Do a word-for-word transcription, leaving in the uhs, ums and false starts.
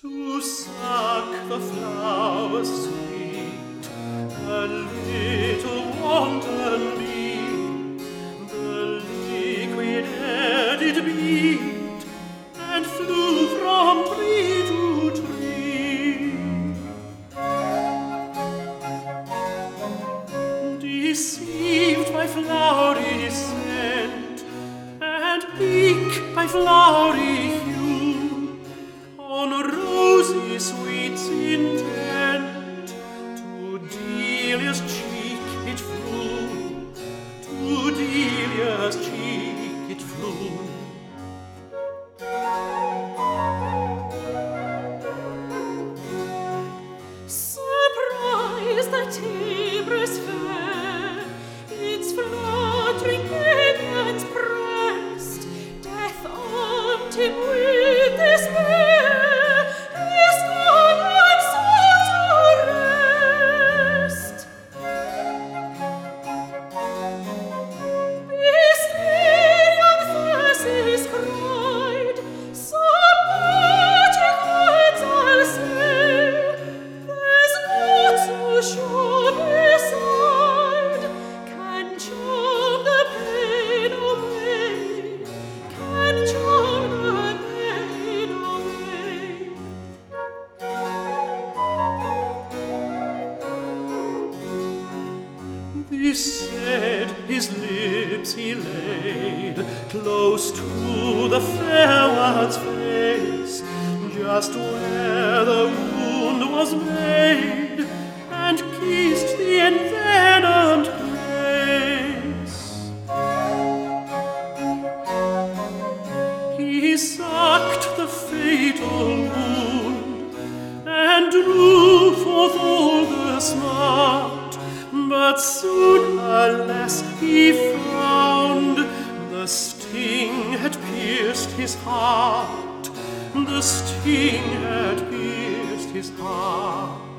To suck the flowers sweet, a little wanton bee, the liquid air did beat, and flew from tree to tree. Deceived by flowery scent, and piqued by flowery hue, on rosy sweets intent, to Delia's cheek it flew, to Delia's cheek it flew. Surprised that Tibrus fair, its fluttering pinions pressed, death armed him with despair. His gallant soul to rest. Bestelion Therses cried, "Some magic words I'll say. There's naught so sure beside can charm the pain away, can charm the pain away." This said, his lips he laid close to the fair one's face, just where the wound was made, and kissed the envenomed place. He sucked the fatal wound, and drew forth all the smart, but soon, alas, he found the sting had pierced his heart, the sting had pierced his heart.